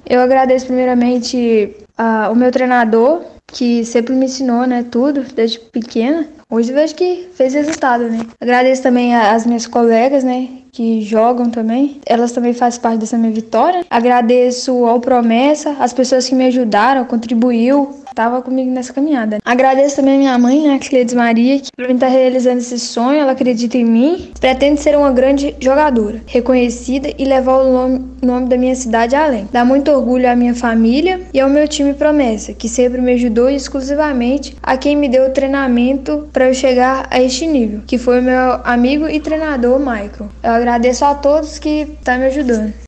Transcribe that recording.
Eu agradeço primeiramente o meu treinador, que sempre me ensinou, né, tudo, desde pequena. Hoje eu vejo que fez resultado, né? Agradeço também as minhas colegas, né, que jogam também. Elas também fazem parte dessa minha vitória. Agradeço ao Promessa, as pessoas que me ajudaram, contribuiu, estava comigo nessa caminhada. Agradeço também a minha mãe, né, a Cleides Maria, que para mim tá realizando esse sonho, ela acredita em mim. Pretendo ser uma grande jogadora, reconhecida e levar o nome da minha cidade além. Dá muito orgulho à minha família e ao meu time Promessa, que sempre me ajudou exclusivamente a quem me deu o treinamento para eu chegar a este nível, que foi o meu amigo e treinador Michael. Eu agradeço a todos que estão me ajudando.